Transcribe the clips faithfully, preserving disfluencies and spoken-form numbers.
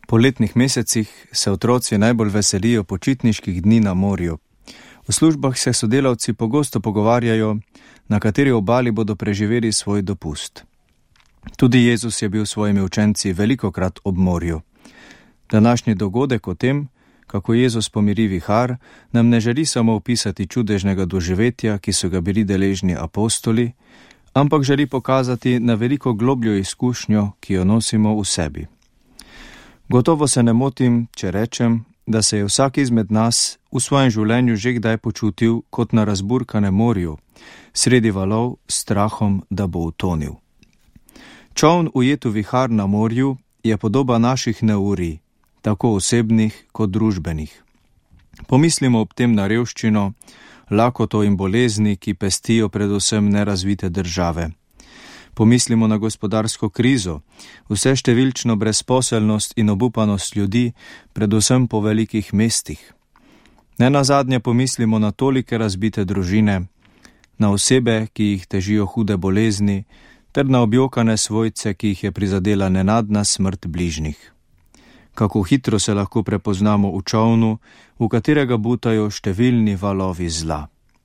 Po letnih mesecih se otroci najbolj veselijo počitniških dni na morju. V službah se sodelavci pogosto pogovarjajo, na kateri obali bodo preživeli svoj dopust. Tudi Jezus je bil s svojimi učenci velikokrat ob morju. Današnji dogodek o tem, kako Jezus pomiri vihar, nam ne želi samo opisati čudežnega doživetja, ki so ga bili deležni apostoli, ampak želi pokazati na veliko globljo izkušnjo, ki jo nosimo v sebi. Gotovo se ne motim, če rečem, da se je vsak izmed nas v svojem življenju že kdaj počutil kot na razburkanem morju, sredi valov s strahom, da bo utonil. Čoln ujet v vihar na morju je podoba naših neurij, tako osebnih kot družbenih. Pomislimo ob tem na revščino, lakoto in bolezni, ki pestijo predvsem nerazvite države. Pomislimo na gospodarsko krizo, vse številčno brezposelnost in obupanost ljudi, predvsem po velikih mestih. Nenazadnje pomislimo na tolike razbite družine, na osebe, ki jih težijo hude bolezni, ter na objokane svojce, ki jih je prizadela nenadna smrt bližnjih. Kako hitro se lahko prepoznamo v čolnu, v katerega butajo številni valovi zla.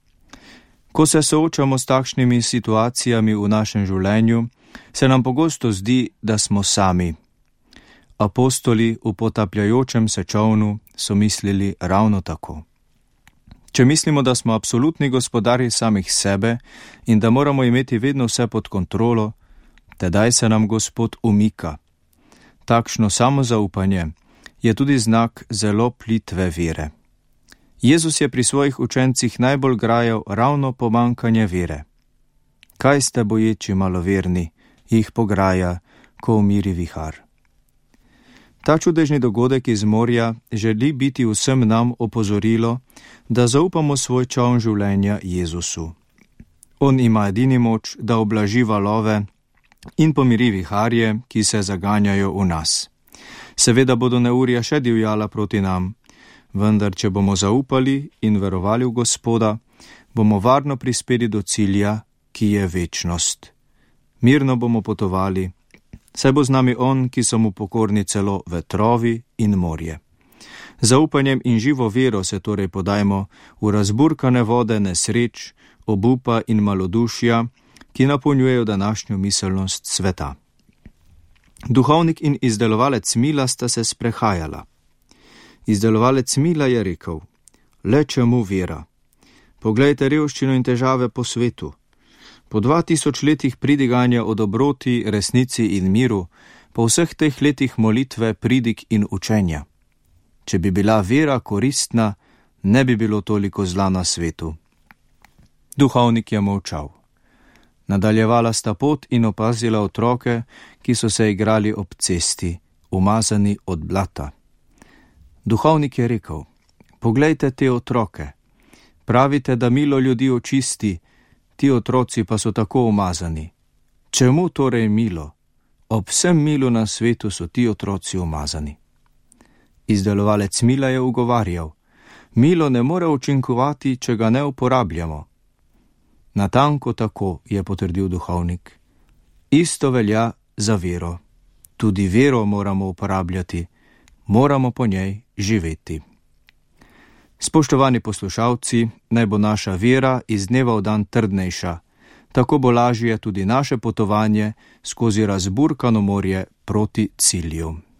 Ko se soočamo s takšnimi situacijami v našem življenju, se nam pogosto zdi, da smo sami. Apostoli v potapljajočem se čolnu so mislili ravno tako. Če mislimo, da smo absolutni gospodarji samih sebe in da moramo imeti vedno vse pod kontrolo, tedaj se nam Gospod umika. Takšno samozaupanje je tudi znak zelo plitve vere. Jezus je pri svojih učencih najbolj grajal ravno pomanjkanje vere. Kaj ste boječi maloverni, jih pograja, ko umiri vihar. Ta čudežni dogodek iz morja želi biti vsem nam opozorilo, da zaupamo svoj čoln življenja Jezusu. On ima edini moč, da oblaži valove in pomiri viharje, ki se zaganjajo v nas. Seveda bodo neurja še divjala proti nam, vendar če bomo zaupali in verovali v Gospoda, bomo varno prispeli do cilja, ki je večnost. Mirno bomo potovali, saj bo z nami On, ki so mu pokorni celo vetrovi in morje. Zaupanjem in živo vero se torej podajmo v razburkane vode nesreč, obupa in malodušja, ki napolnjujejo današnjo miselnost sveta. Duhovnik in izdelovalec mila sta se sprehajala. Izdelovalec mila je rekel: le čemu vera? Poglejte revščino in težave po svetu. Po dva tisoč letih pridiganja o dobroti, resnici in miru, po vseh teh letih molitve, pridig in učenja. Če bi bila vera koristna, ne bi bilo toliko zla na svetu. Duhovnik je molčal. Nadaljevala sta pot in opazila otroke, ki so se igrali ob cesti, umazani od blata. Duhovnik je rekel: poglejte te otroke. Pravite, da milo ljudi očisti, ti otroci pa so tako umazani. Čemu torej milo? Ob vsem milu na svetu so ti otroci umazani. Izdelovalec mila je ugovarjal: milo ne more učinkovati, če ga ne uporabljamo. Natanko tako, je potrdil duhovnik. Isto velja za vero. Tudi vero moramo uporabljati, moramo po njej živeti. Spoštovani poslušalci, naj bo naša vera iz dneva v dan trdnejša, tako bo lažje tudi naše potovanje skozi razburkano morje proti cilju.